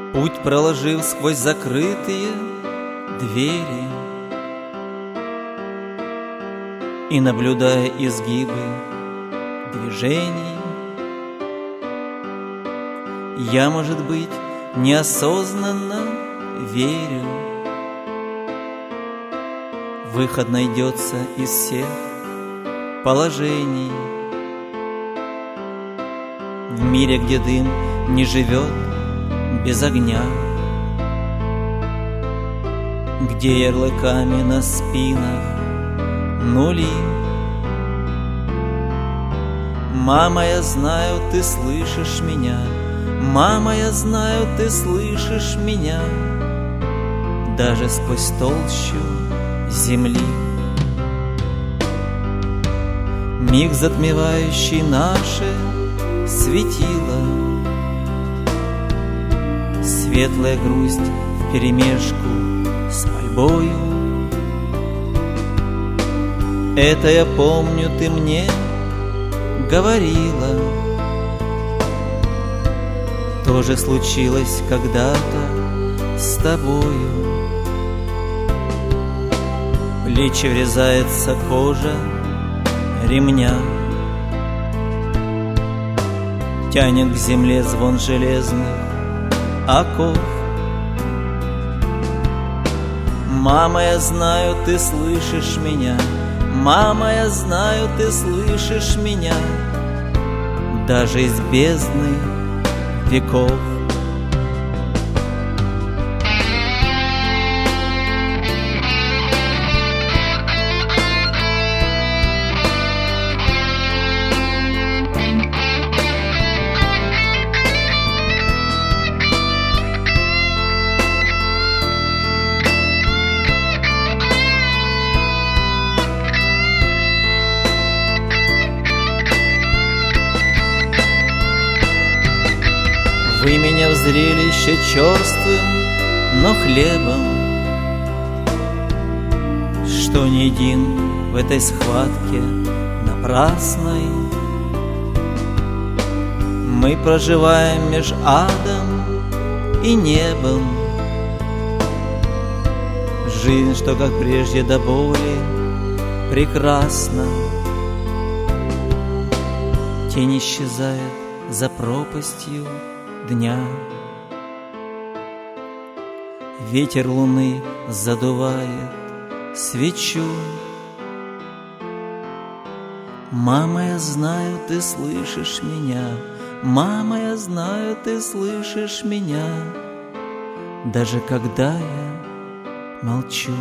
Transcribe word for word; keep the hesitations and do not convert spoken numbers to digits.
Путь проложив сквозь закрытые двери и наблюдая изгибы движений, я, может быть, неосознанно верю, выход найдется из всех положений. В мире, где дым не живет без огня, где ярлыками на спинах нули. Мама, я знаю, ты слышишь меня. Мама, я знаю, ты слышишь меня даже сквозь толщу земли. Миг, затмевающий наше светило, светлая грусть вперемешку с мольбою. Это я помню, ты мне говорила, тоже случилось когда-то с тобою. В плечи врезается кожа ремня, тянет к земле звон железных оков. Мама, я знаю, ты слышишь меня. Мама, я знаю, ты слышишь меня даже из бездны веков. Вы меня в зрелище черствым, но хлебом, что ни един в этой схватке напрасной. Мы проживаем меж адом и небом жизнь, что как прежде до боли прекрасна. Тень исчезает за пропастью дня, ветер луны задувает свечу. Мама, я знаю, ты слышишь меня. Мама, я знаю, ты слышишь меня даже когда я молчу.